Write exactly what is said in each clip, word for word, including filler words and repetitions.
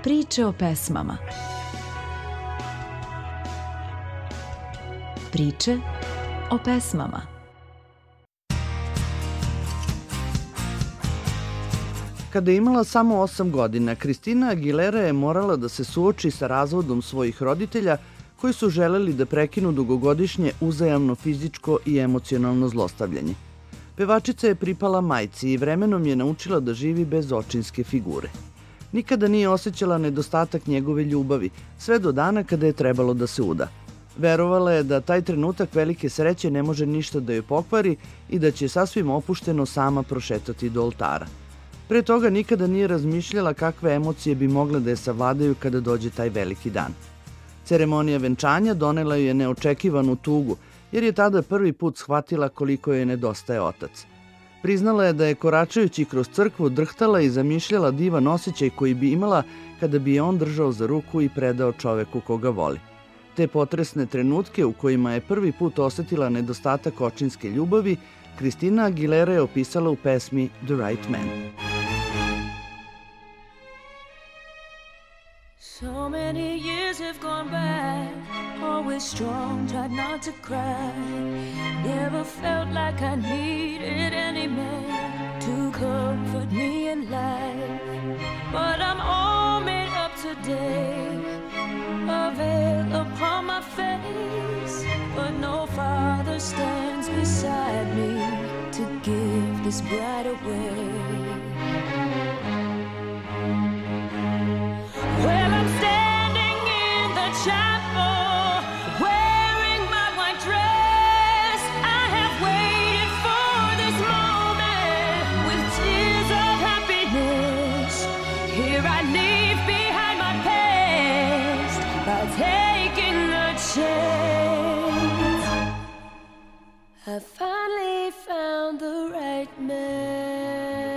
Priče o pesmama. Priče o pesmama. Kada je imala samo osam godina, Kristina Aguilera je morala da se suoči sa razvodom svojih roditelja koji su želeli da prekinu dugogodišnje uzajamno fizičko i emocionalno zlostavljanje. Pevačica je pripala majci i vremenom je naučila da živi bez očinske figure. Nikada nije osjećala nedostatak njegove ljubavi, sve do dana kada je trebalo da se uda. Verovala je da taj trenutak velike sreće ne može ništa da joj pokvari i da će sasvim opušteno sama prošetati do oltara. Pre toga nikada nije razmišljala kakve emocije bi mogle da je savladaju kada dođe taj veliki dan. Ceremonija venčanja donela joj je neočekivanu tugu, jer je tada prvi put shvatila koliko joj nedostaje otac. Priznala je da je koračajući kroz crkvu drhtala i zamišljala divan osjećaj koji bi imala kada bi je on držao za ruku i predao čoveku koga voli. Te potresne trenutke u kojima je prvi put osetila nedostatak očinske ljubavi, Kristina Aguilera je opisala u pesmi The Right Man. So many years have gone by, always strong, tried not to cry. Never felt like I needed any man to comfort me in life. But I'm all made up today, a veil upon my face. But no father stands beside me to give this bride away. Well, I'm standing in the chapel, wearing my white dress. I have waited for this moment with tears of happiness. Here I leave behind my past by taking the chance. I finally found the right man.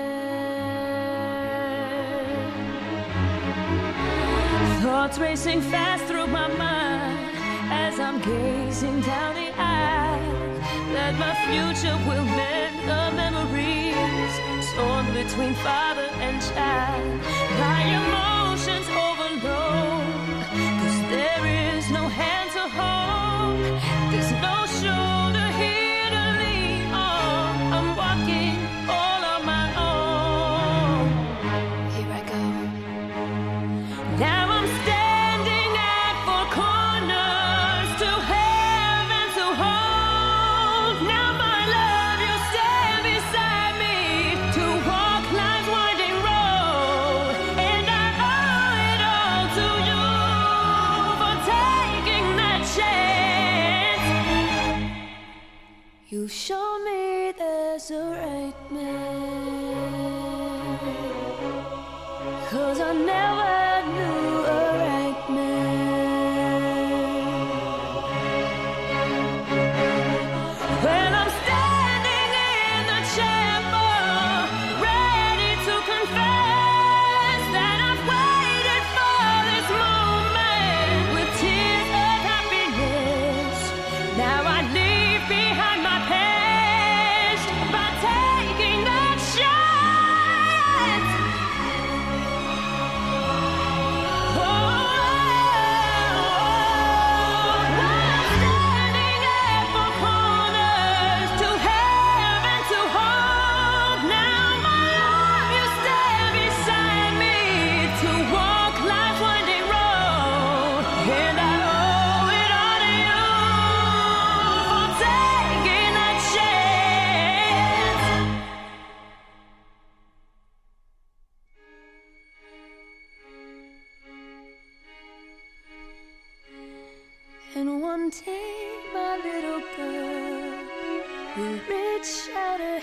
Thoughts racing fast through my mind as I'm gazing down the aisle, that my future will mend the memories torn between father and child. My emotions overload, 'cause there is no hand to hold, there's no shoulder here to lean on. I'm walking all on my own. Here I go. Now I'm standing at four corners, to have and to hold. Now my love, you stand beside me to walk life's winding road. And I owe it all to you for taking that chance. You show me there's a right man, 'cause I never knew a right man. Well, I'm standing in the chapel, ready to confess that I've waited for this moment with tears of happiness. Now I leave behind my past by taking that chance. And one day my little girl will reach out her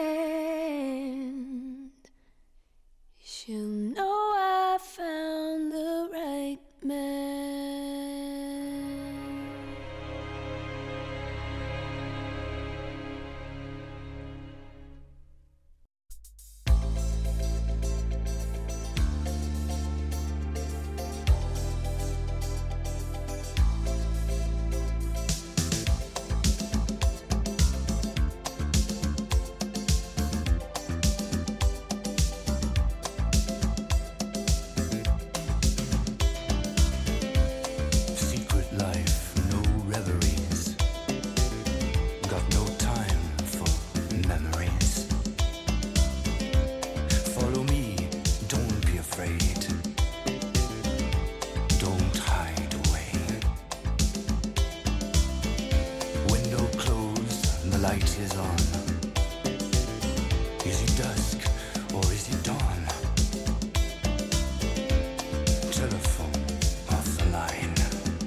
hand. She'll know I found the right man. is on. Is it dusk or is it dawn? Telephone off the line.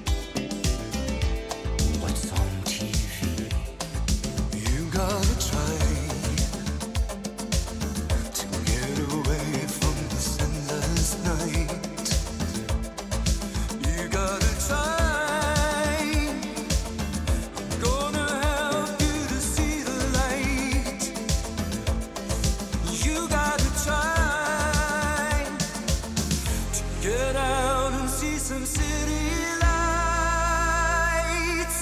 What's on T V? You gotta try to get away from this endless night. You gotta try. Some city lights.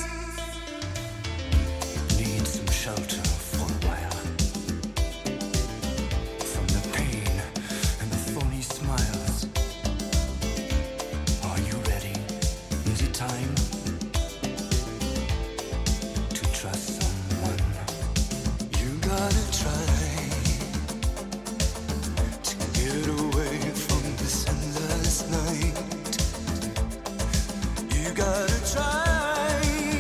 Need some shelter for a while from the pain and the phony smiles. Are you ready? Is it time to trust someone? You gotta try to get away from this endless night. You gotta try.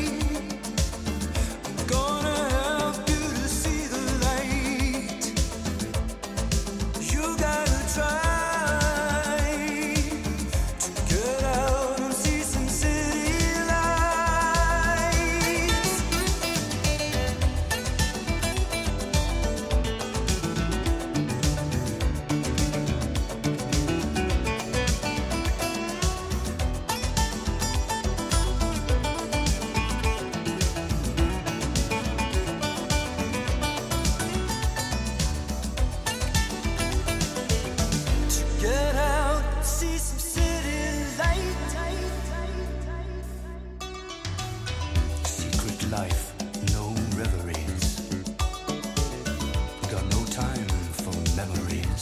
I'm gonna help you to see the light. You gotta try to get out and see some city lights. Get out, see some city light. Secret life, no reveries. Got no time for memories.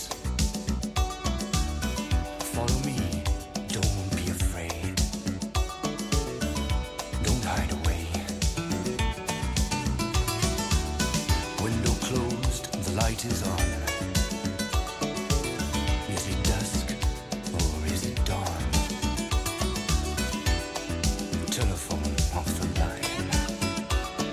Follow me, don't be afraid. Don't hide away. Window closed, the light is on. Is it dusk or is it dawn? Telephone off the line.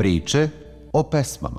Priče o pesmama.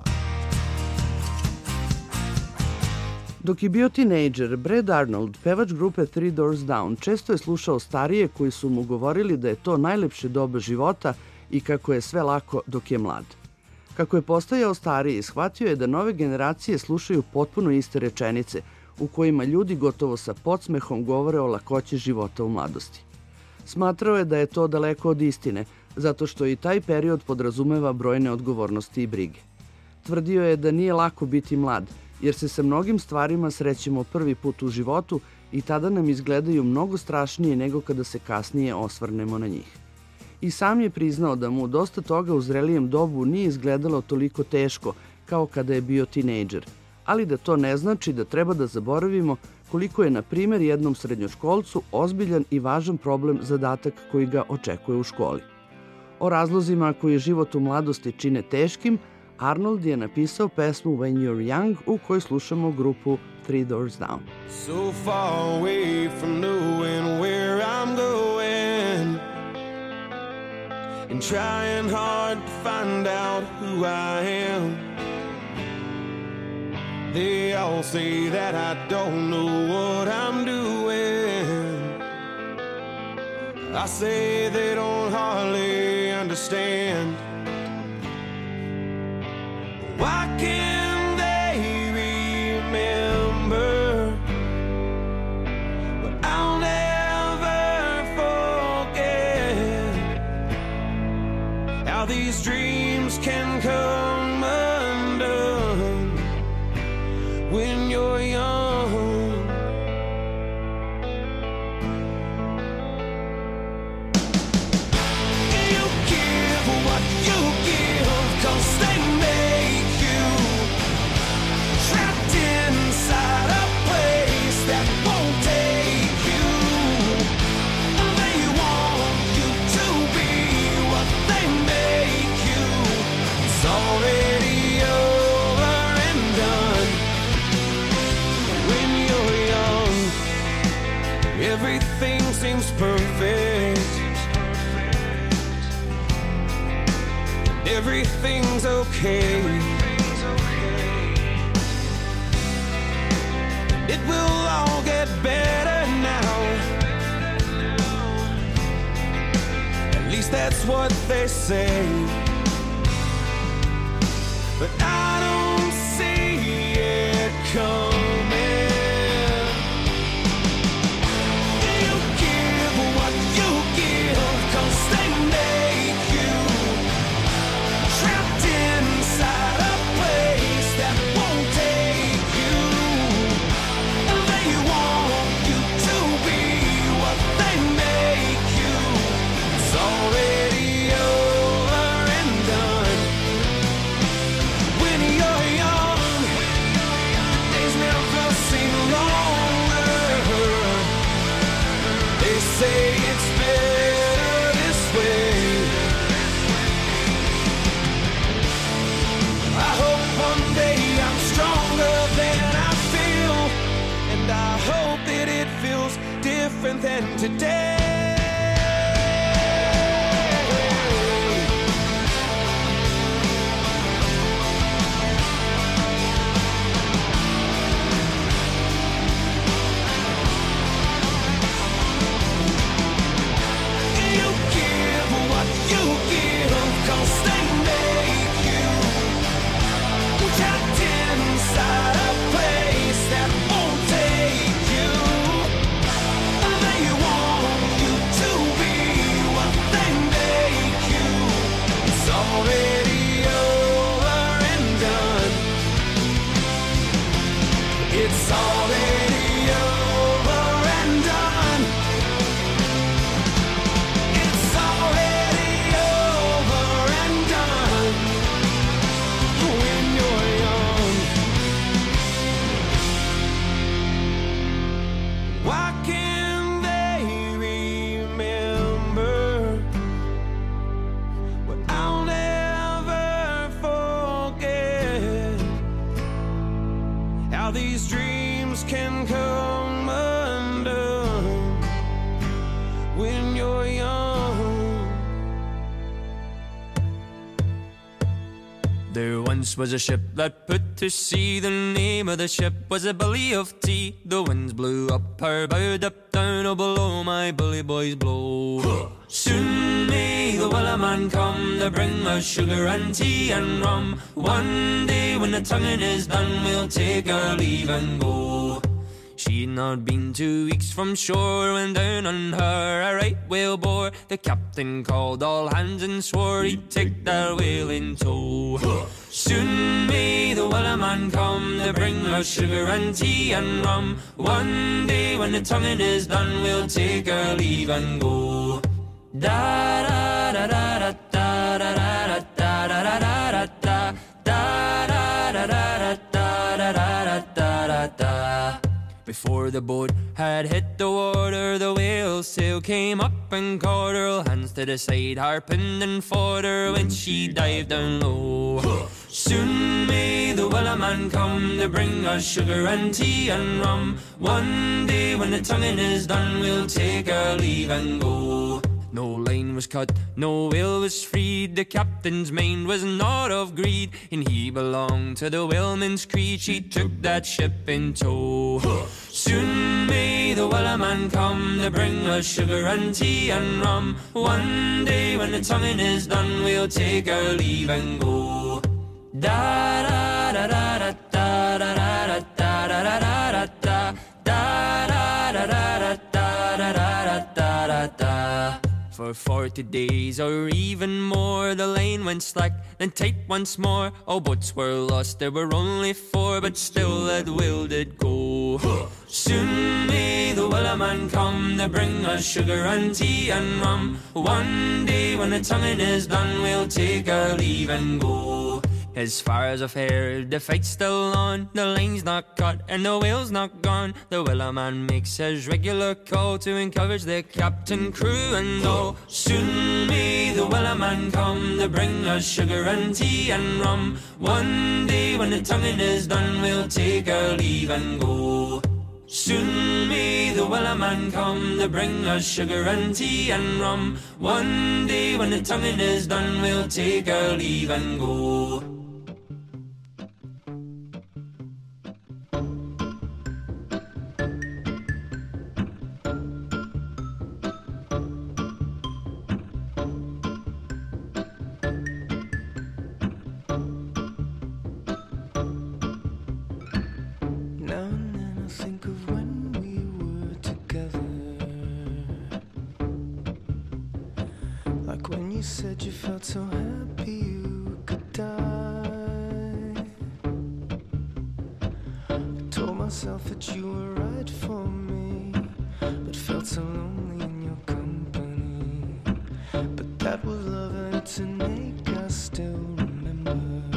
Dok je bio tinejdžer, Brad Arnold, pevač grupe Three Doors Down, često je slušao starije koji su mu govorili da je to najlepše doba života i kako je sve lako dok je mlad. Kako je postajao stariji, shvatio je da nove generacije slušaju potpuno iste rečenice, u kojima ljudi gotovo sa podsmehom govore o lakoći života u mladosti. Smatrao je da je to daleko od istine, zato što i taj period podrazumeva brojne odgovornosti i brige. Tvrdio je da nije lako biti mlad, jer se sa mnogim stvarima srećemo prvi put u životu i tada nam izgledaju mnogo strašnije nego kada se kasnije osvrnemo na njih. I sam je priznao da mu dosta toga u zrelijem dobu nije izgledalo toliko teško kao kada je bio tinejdžer, ali da to ne znači da treba da zaboravimo koliko je, na primjer, jednom srednjoškolcu ozbiljan i važan problem zadatak koji ga očekuje u školi. O razlozima koji život u mladosti čine teškim, Arnold je napisao pesmu When You're Young, u kojoj slušamo grupu Three Doors Down. So far away from knowing where I'm going, and trying hard to find out who I am. They all say that I don't know what I'm doing. I say they don't hardly understand. Why can't they remember? But I'll never forget how these dreams can come undone when you're young. You give what you give, 'cause they make you trapped inside a place that won't take you. They want you to be what they make you. It's already over and done. When you're young, everything seems perfect. Everything's okay. It will all get better now. At least that's what they say. But I don't see it coming. You give what you give, 'cause they make you trapped inside a place that won't take you. They want you to be what they make you. It's already over and done. When you're young, the days never seem longer. They say it's better this way. I hope one day I'm stronger than I feel, and I hope that it feels different than today. You give what you give, 'cause they make you trapped inside a place that won't take you. They want you to be what they make you. It's already over and done. It's already over and done. It's already over and done. When you're young, why can't they remember? But I'll never forget how these dreams can come undone when you're young. There once was a ship that put to sea. The name of the ship was a Billy of Tea. The winds blew up her bow, up down, oh below my bully boys blow. Soon may the Wellerman come to bring us sugar and tea and rum. One day when the tonguing is done, we'll take our leave and go. She'd not been two weeks from shore when down on her a right whale bore. The captain called all hands and swore he'd take that whale in tow. Soon may the Wellerman come to bring us sugar and tea and rum. One day when the tonguing is done, we'll take our leave and go. Da da da da da da da da da da da da da da da da da da da da. Before the boat had hit the water, the whale's sail came up and caught her. Hands to the side, harping and fought her when she dived down low. Soon may the Wellerman come to bring us sugar and tea and rum. One day when the tonguing is done, we'll take our leave and go. No line was cut, no whale was freed. The captain's mind was not of greed, and he belonged to the whaleman's creed. She took that ship in tow. Soon may the Wellerman come to bring us sugar and tea and rum. One day when the tonguing is done, we'll take our leave and go. Da da da da da da da da da da da da da da da da da da. For forty days or even more, the line went slack, then tight once more. All boats were lost, there were only four, but still that whale did go. Soon may the Wellerman come to bring us sugar and tea and rum. One day when the tonguing is done, we'll take our leave and go. As far as I've heard, the fight's still on. The line's not cut and the whale's not gone. The Wellerman makes his regular call to encourage the captain, crew and all. Soon may the Wellerman come to bring us sugar and tea and rum. One day when the tonguing is done, we'll take our leave and go. Soon may the Wellerman come to bring us sugar and tea and rum. One day when the tonguing is done, we'll take our leave and go. Said you felt so happy you could die. I told myself that you were right for me, but felt so lonely in your company. But that was love and it's an ache I still remember.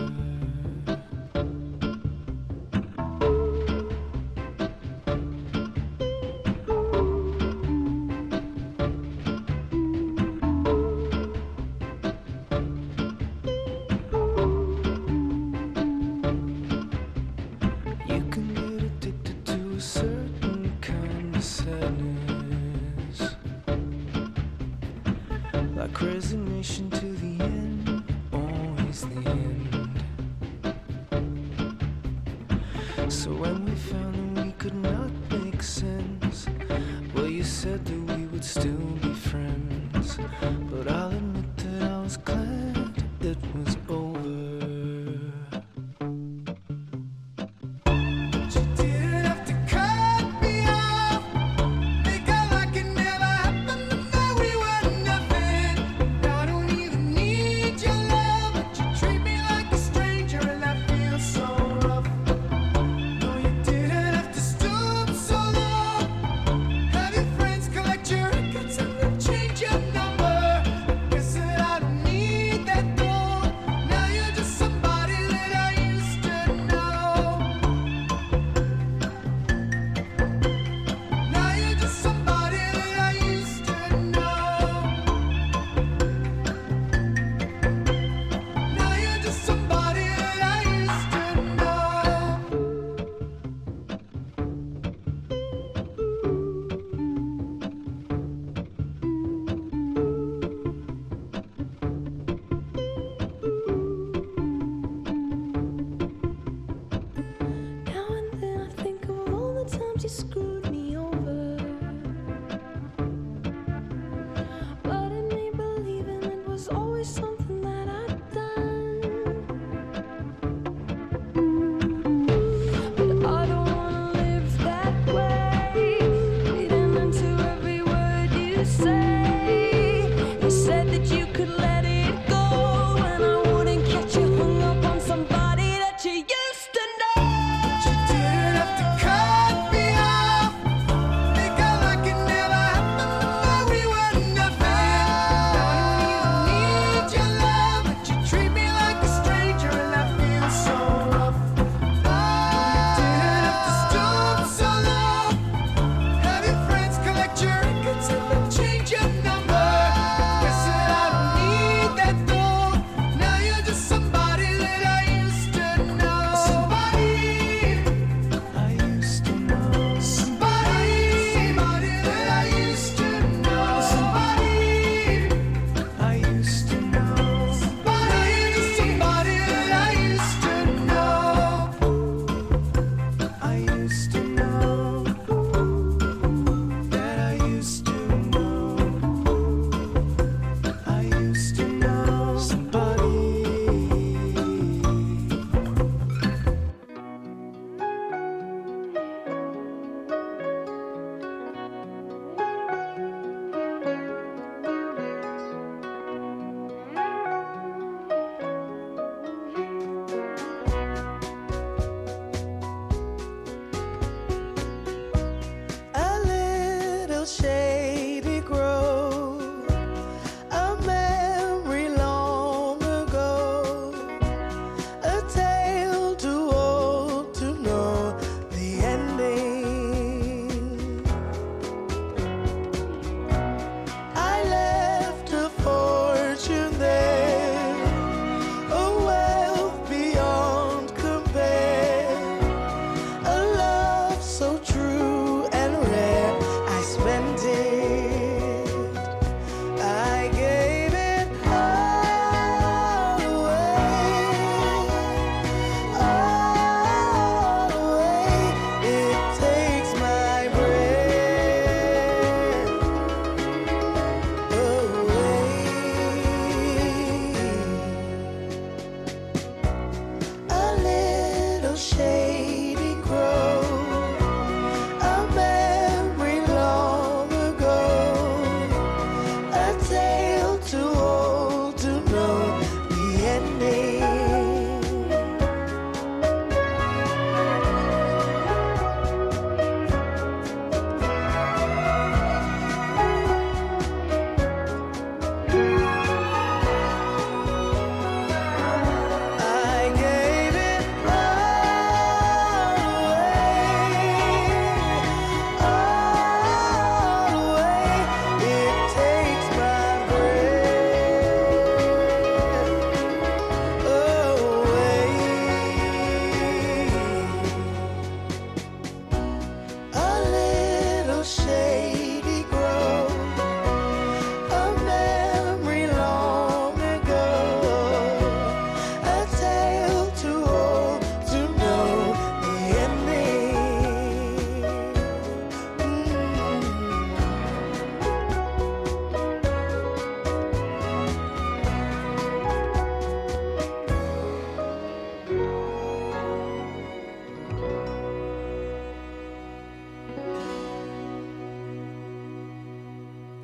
Resignation to the end, always the end. So when we found that we could not make sense, well, you said that we would still be friends. But I'll admit that I was glad it was over.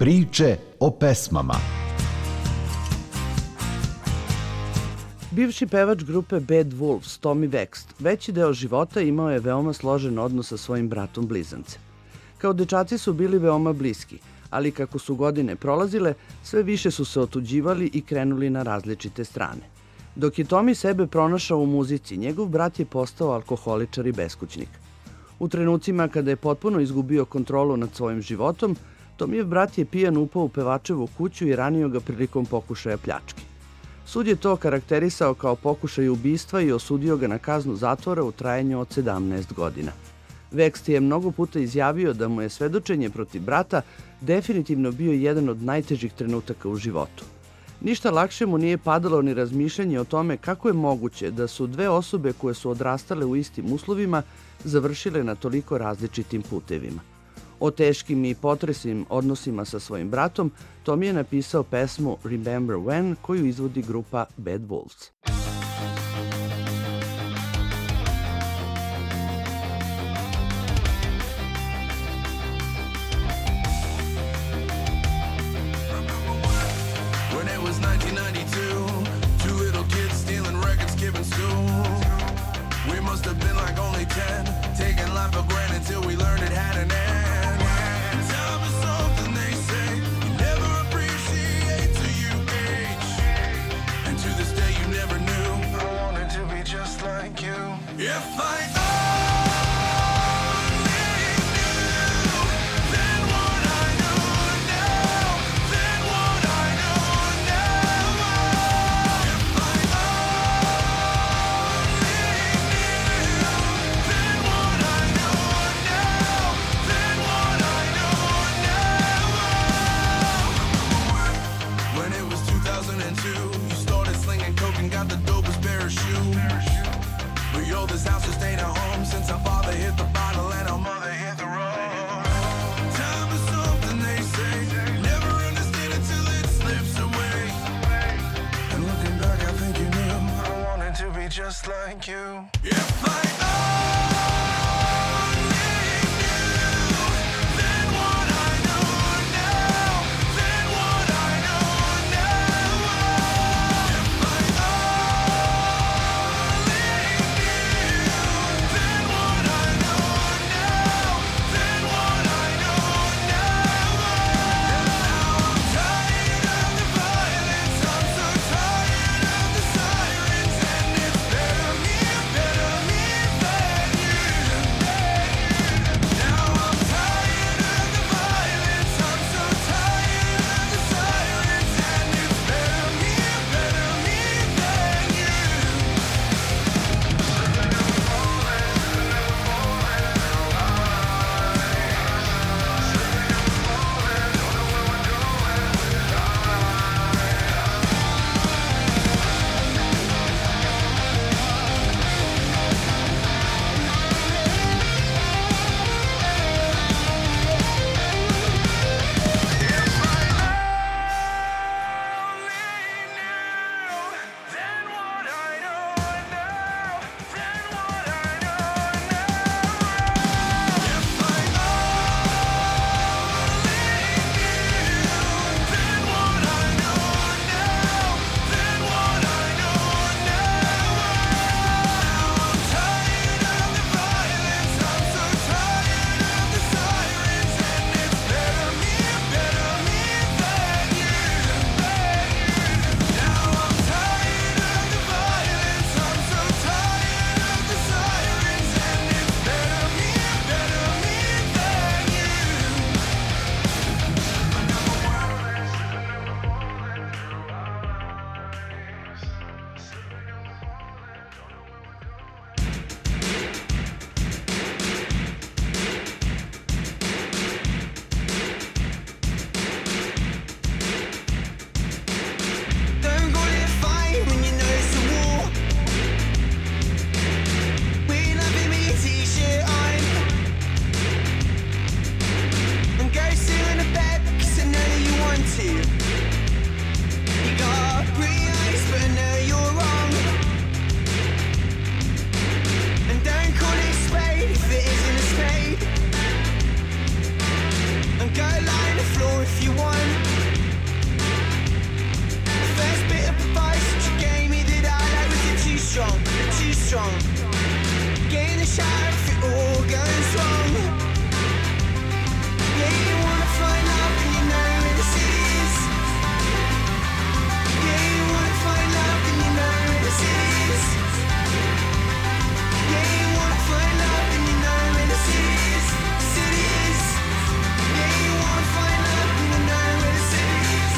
Priče o pesmama. Bivši pevač grupe Bad Wolves, Tommy Vext, veći deo života imao je veoma složen odnos sa svojim bratom blizancem. Kao dečaci su bili veoma bliski, ali kako su godine prolazile, sve više su se otuđivali i krenuli na različite strane. Dok je Tommy sebe pronašao u muzici, njegov brat je postao alkoholičar i beskućnik. U trenucima kada je potpuno izgubio kontrolu nad svojim životom, Tomijev brat je pijan upao u pevačevu kuću i ranio ga prilikom pokušaja pljačke. Sud je to karakterisao kao pokušaj ubistva i osudio ga na kaznu zatvora u trajanju od sedamnaest godina. Vext je mnogo puta izjavio da mu je svedočenje protiv brata definitivno bio jedan od najtežih trenutaka u životu. Ništa lakše mu nije padalo ni razmišljanje o tome kako je moguće da su dve osobe koje su odrastale u istim uslovima završile na toliko različitim putevima. O teškim i potresnim odnosima sa svojim bratom, Tommy je napisao pesmu Remember When, koju izvodi grupa Bad Wolves. When it was nineteen ninety-two, two little kids stealing records, skipping school. We must have been like only ten, taking life for granted till we learned it had an end. Time is something they say you never appreciate till you age. And to this day you never knew I wanted to be just like you. If I this house just ain't a home since our father hit the bottle and our mother hit the road. Time is something they say, never understand it till it slips away. And looking back, I think you knew I wanted to be just like you. If I better me, better me. strong. Get in the shower if it all goes wrong. Yeah, you wanna find love and you know where this is. Yeah, you wanna find love and you know where this is. Yeah, you wanna find love and you know where this is. City is. Yeah, you wanna find love and you know where this is.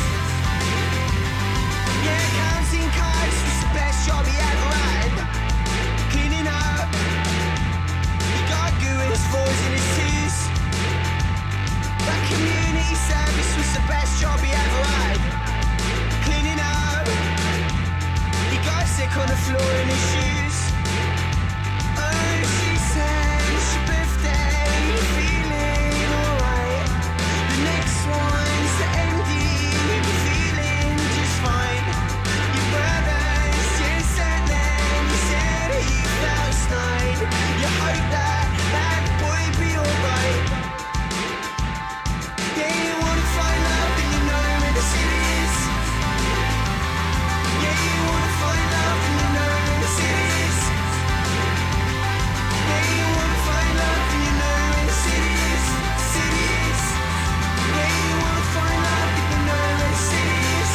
Yeah, counting cards was the best job he ever had. Cleaning up. He got goo in his fours and his twos. That community service was the best job he ever had. Cleaning up. He got sick on the floor in his shoes. Oh, she said it's your birthday, you're feeling alright. The next one's the ending, you're feeling just fine. Your brother's just sat there and you said he felt snide. You hope that that boy be alright. Yeah, you wanna find love and you know where the city is. Yeah, you wanna find love and you know where the city is. Yeah, you wanna find love and you know where the city is. City is. Yeah, you wanna find love and you know where the city is.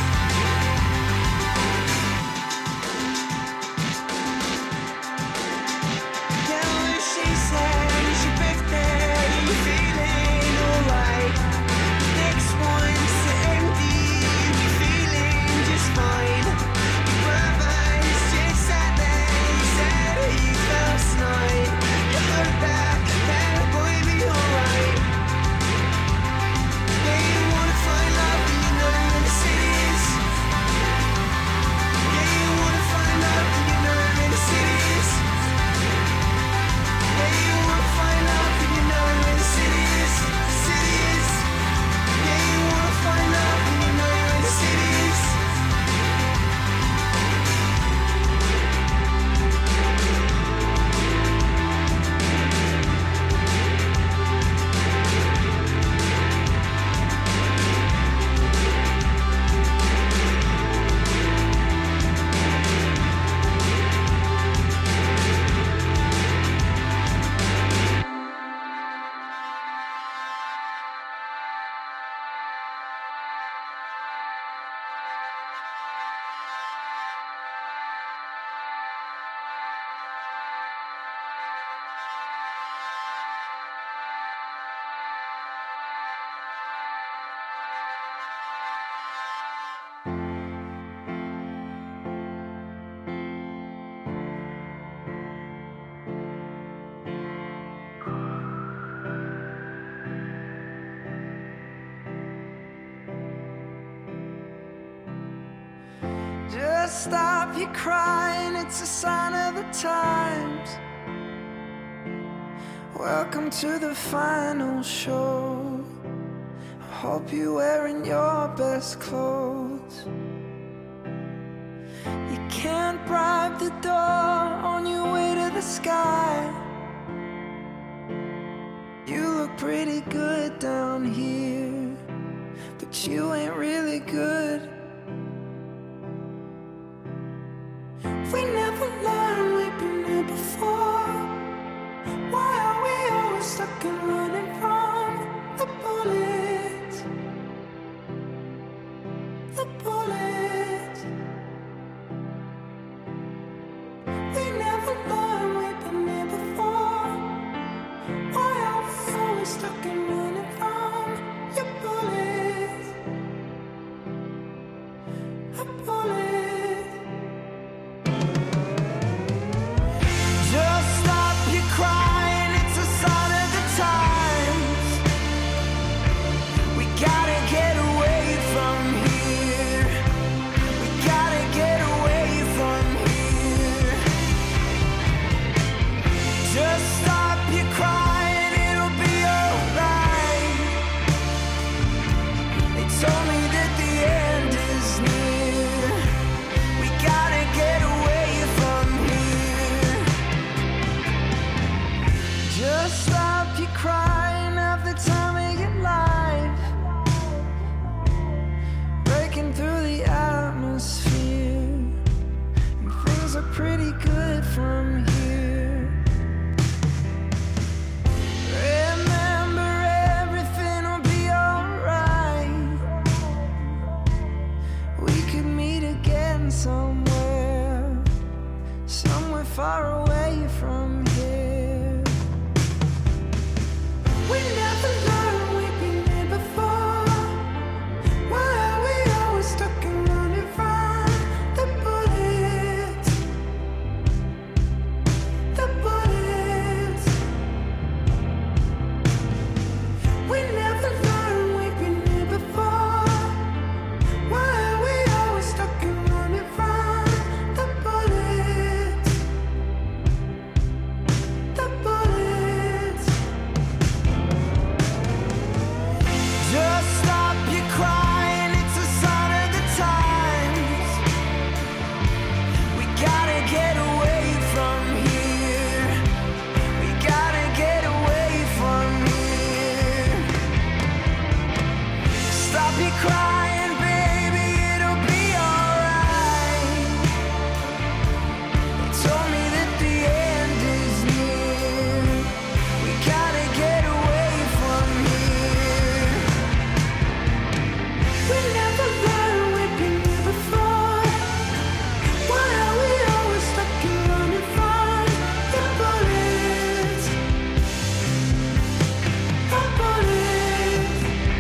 Yeah, what she said is your birthday, you're feeling alright. Next one's the empty, you're feeling just fine. Your brother's just sat there, he said he felt snide. You hope that that boy be alright. Yeah, you wanna find love and you know where the city is. Yeah, you wanna find love and you know where the city is. Yeah, you wanna find love and you know where the city is. City is. Yeah, you wanna find love and you know where the city is. Just stop your crying, it's a sign of the times. Welcome to the final show. I hope you're wearing your best clothes. You can't bribe the door on your way to the sky. You look pretty good down here, but you ain't really good. We never learned, we've been here before. Why are we always stuck and running from the bullets? The bullets. We never learned, we've been here before. Why are we always stuck and running from your bullets? A bullet. Just stop your crying, it's a sign of the times. We gotta get away from here. begin somewhere, somewhere far away from here. We never learned we've been here before. Why are we always stuck and running from the bullets? The bullets. We never learned we've been here before. Why are we always stuck and running from the bullets? The bullets. Just stop your crying, it's a sign of the times. We gotta get away from here. We gotta get away from here. Stop your crying, baby, it'll be alright. They told me that the end is near. We gotta get away from here. We never learned we've been here before. Why are we always stuck and running from the bullets? The bullets.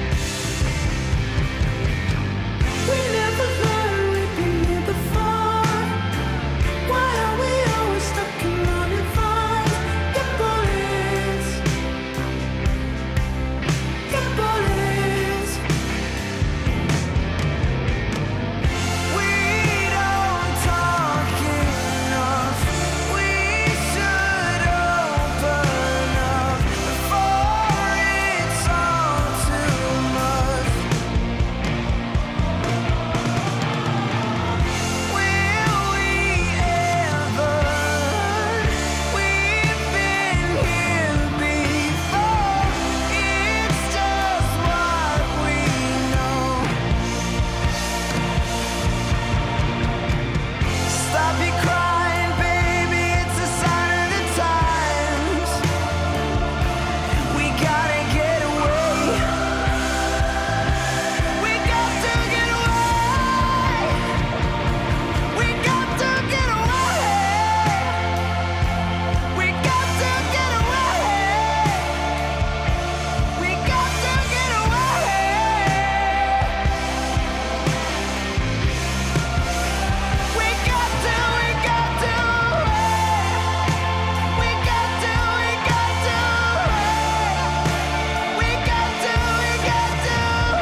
We never learned we've been here before. Why are we always stuck and running from the bullets? The bullets. We don't talk enough. We should open up before it's all too much. Will we ever? We've been here before. It's just what we know. Stop your crying, baby, it's a sign of the times. We gotta get away. We got to get away. We got to get away. We got to get away. We got to get away. We got to, we got to, we got to, we got to, we got to, we got to.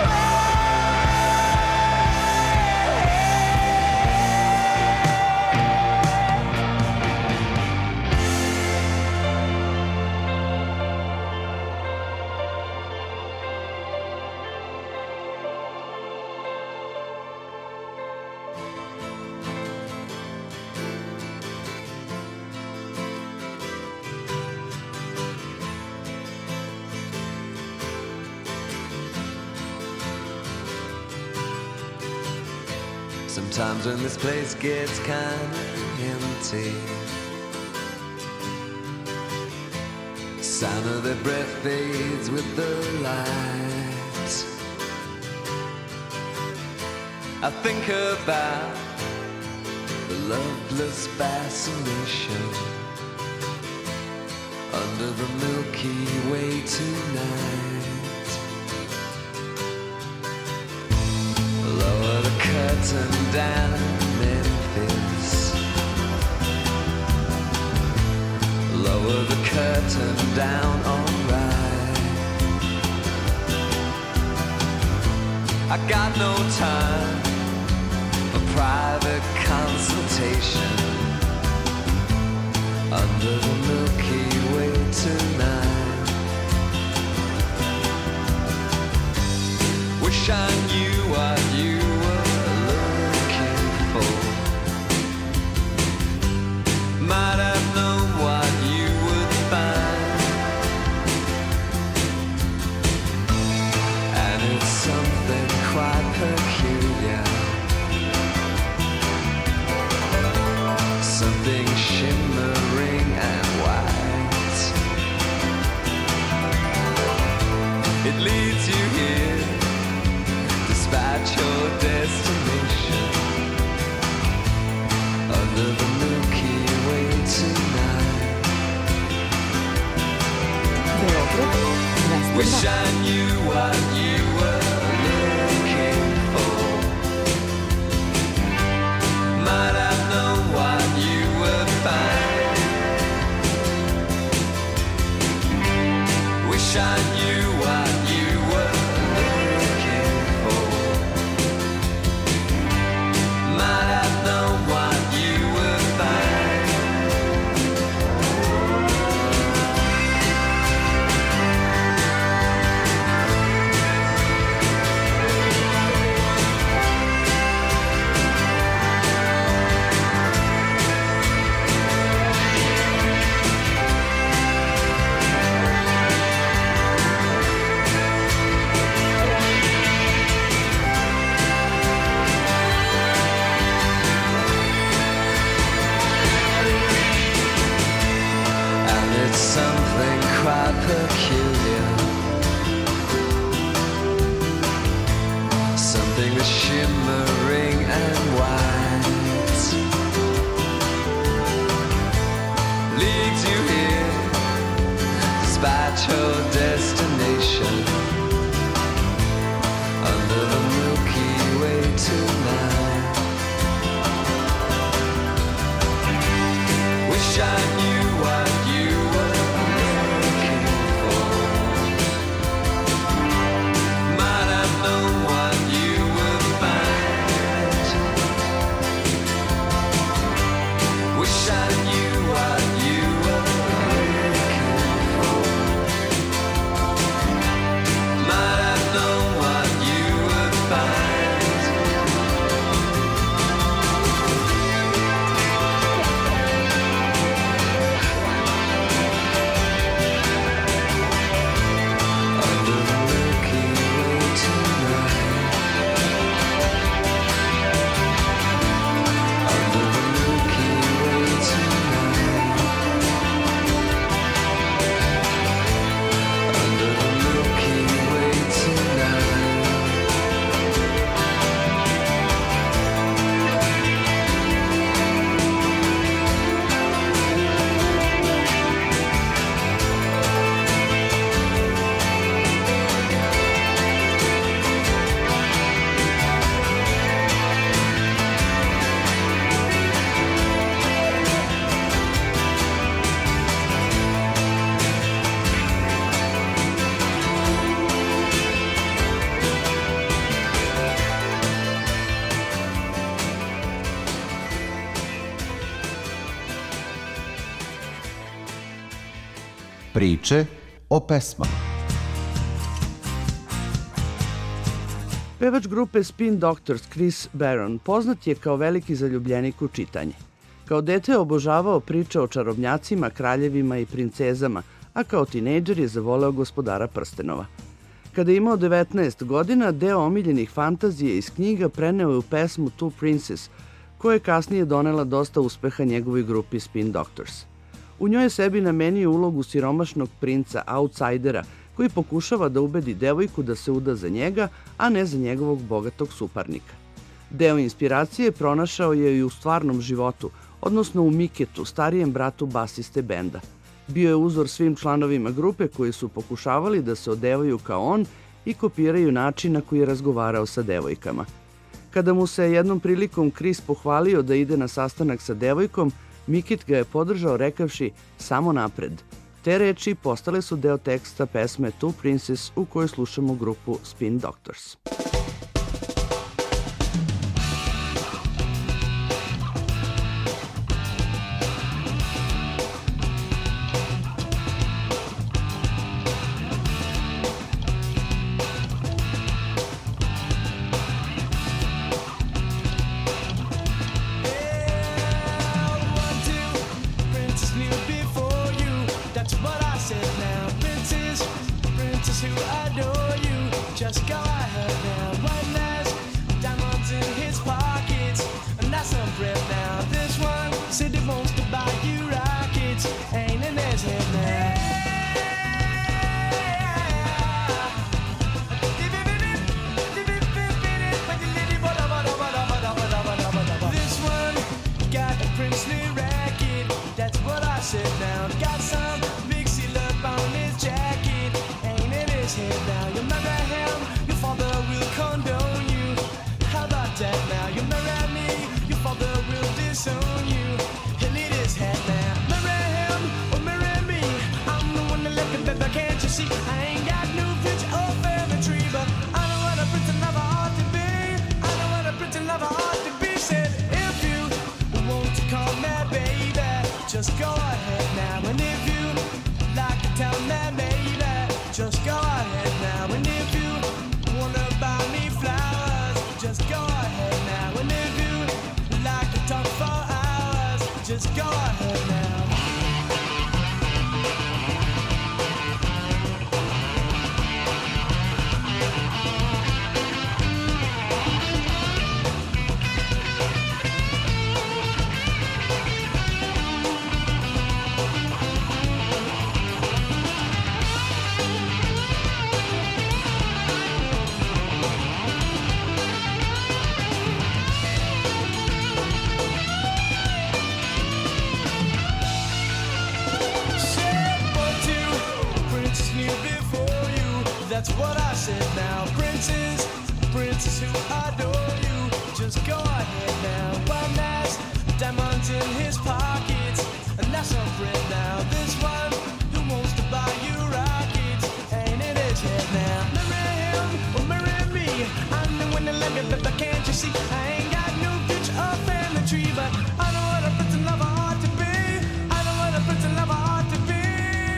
Sometimes when this place gets kinda empty, sound of their breath fades with the light. I think about the loveless fascination under the Milky Way tonight. Lower the curtain down, Memphis. Lower the curtain down, alright. I got no time for private consultation under the Milky Way tonight. Wish I knew what you were looking for. Might have known what you would find. And it's something quite peculiar, something shimmering and white. It leads you here despite your shimmering and white leads you here despite your destination under the Milky Way tonight. Wish I knew what you were looking for. Might have known what you would find. Wish I knew what you were looking for. Might have known what you would find. Under the Milky Way tonight. Under the Milky Way tonight. Under the Milky Way tonight. Priče o pesmama. Pevač grupe Spin Doctors Chris Barron poznat je kao veliki zaljubljenik u čitanje. Kao dete je obožavao priče o čarobnjacima, kraljevima i princezama, a kao tinejdžer je zavoleo Gospodara prstenova. Kada je imao devetnaest godina, deo omiljenih fantazije iz knjiga preneo je u pesmu Two Princes, koja je kasnije donela dosta uspeha njegovoj grupi Spin Doctors. U njoj je sebi namenio ulogu siromašnog princa, outsidera, koji pokušava da ubedi devojku da se uda za njega, a ne za njegovog bogatog suparnika. Deo inspiracije pronašao je i u stvarnom životu, odnosno u Miketu, starijem bratu basiste benda. Bio je uzor svim članovima grupe koji su pokušavali da se odevaju kao on i kopiraju način na koji je razgovarao sa devojkama. Kada mu se jednom prilikom Chris pohvalio da ide na sastanak sa devojkom, Miket ga je podržao rekavši samo napred. Te reči postale su deo teksta pesme Two Princes u kojoj slušamo grupu Spin Doctors. That's what I said now. Princes, princes who adore you, just go ahead now. One has diamonds in his pockets, and that's a friend now. This one who wants to buy you rockets ain't in his head now. Marry him or marry me, I'm the one that love you, but can't you see? I ain't got no future or family tree, but I know what a prince and lover ought to be. I know what a prince and lover ought to be.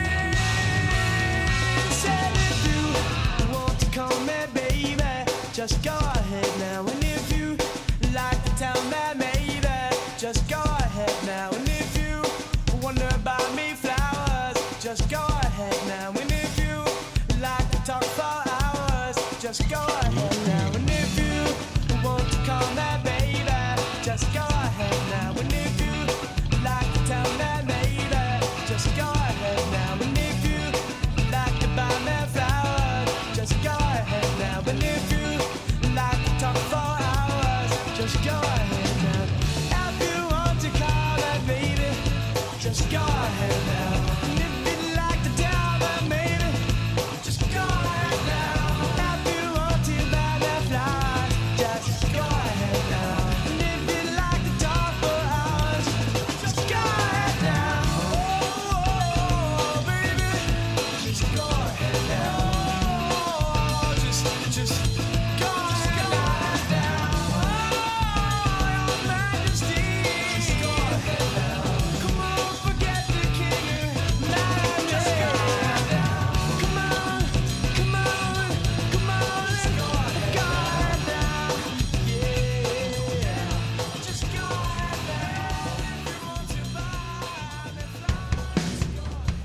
Said if you want to call me baby, just go ahead now. And if you like to tell me maybe, just go ahead now. And if you wonder about me flowers, just go ahead now. And if you like to talk for hours, just go ahead now. And if you want to call me baby, just go ahead now. And if you like to tell me maybe, just go ahead now. And if you like to buy me flowers, just go ahead now. And if you like to talk for hours, just go ahead now. If you want to call me baby, just go ahead now. And if you like to tell me maybe, just go ahead now. If you want to buy me flowers, just go ahead now. And if you like to talk for hours, just go ahead now. Oh, baby, just go ahead now. Oh, just, just go ahead now. Oh, Your Majesty, just go ahead now. Come on, forget the king. Just go ahead now. Come on, come on, come on, let's go ahead now. Yeah, just go ahead now. If you want to buy me flowers, go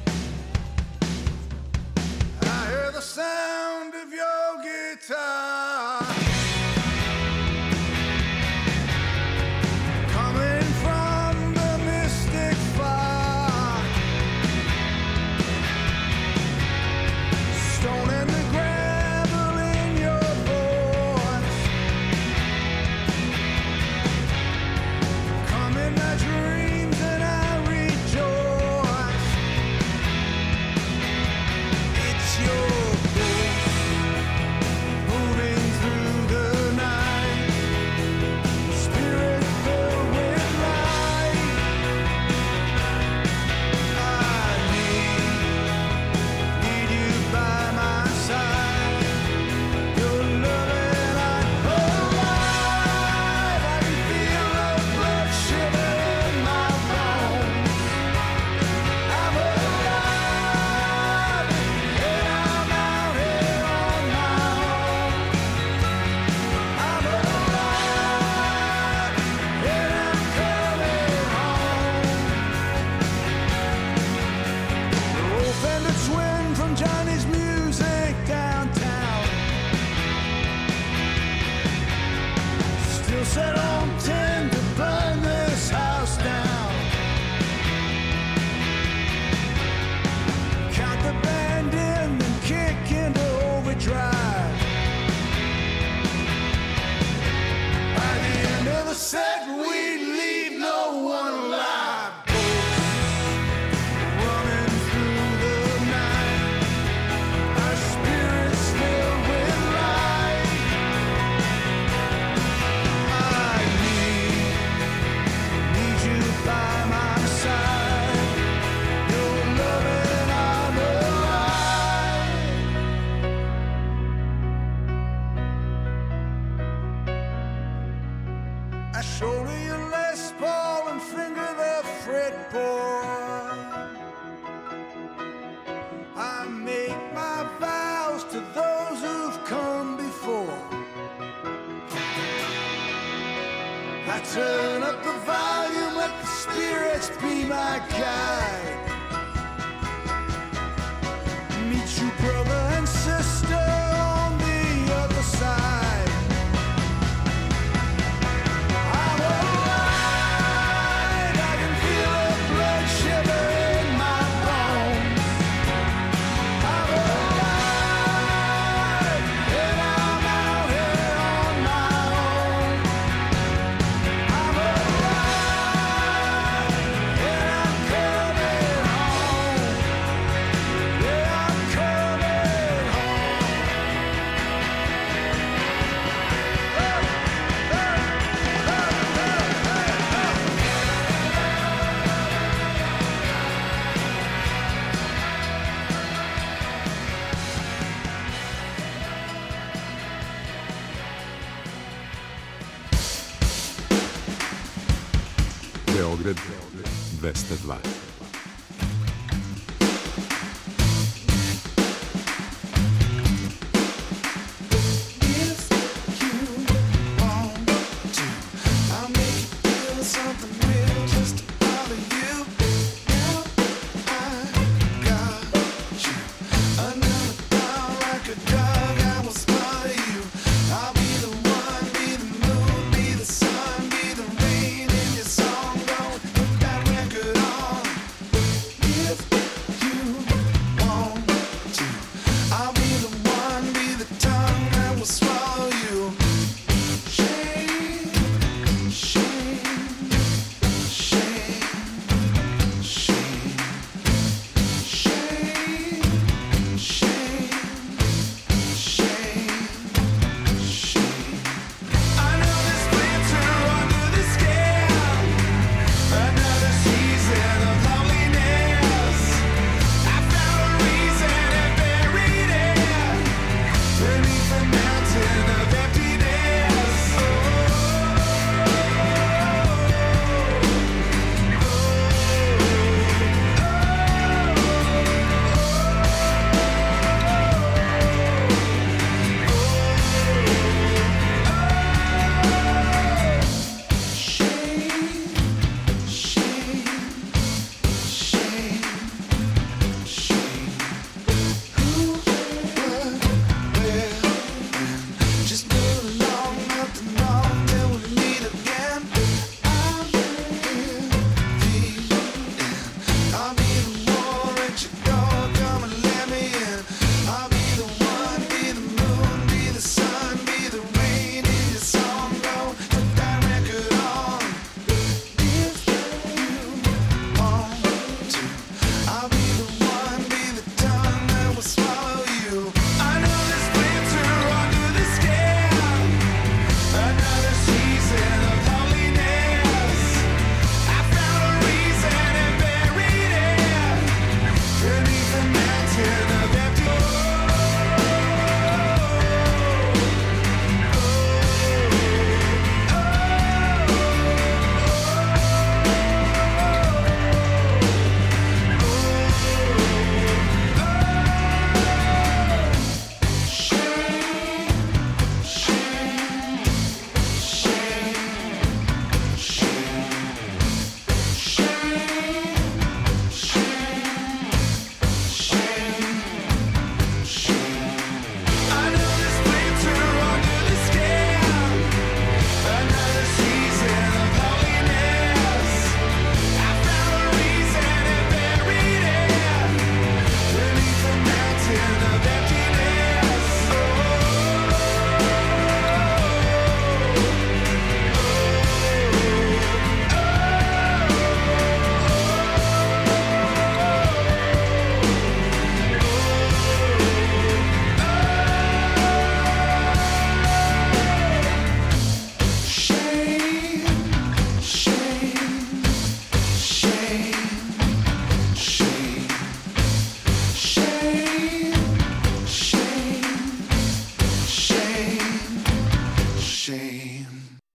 ahead. I hear the sound of your guitar coming from the mystic far, stone and the gravel in your voice. Come in my dreams and I rejoice. It's your ghost moving through the night, spirit filled with light. I need, need you by my side. Your love and I'm alive. I can feel the blood shiver in my bones. I'm alive, and I'm out here on my own. I'm alive, and I'm coming home. The wolf and the twin from Johnny's Music downtown still set on ten to burn this house down. Count the band in and kick into overdrive. By the end of the set, we leave no one alive. Ghosts running through the night, our spirits filled with light. I need, need you by my side. Your love and I'm alive. I shoulder your Les Paul and finger the fretboard. I make my vows to those who've come before. I turn up the volume, let the spirits be my guide. Meet you, brother and sister, on the other side. I'm alive, I can feel the blood shiver in my bones. I'm alive, and I'm out here on my own. I'm alive, and I'm coming home. Yeah, I'm coming Beograd dvesta dva.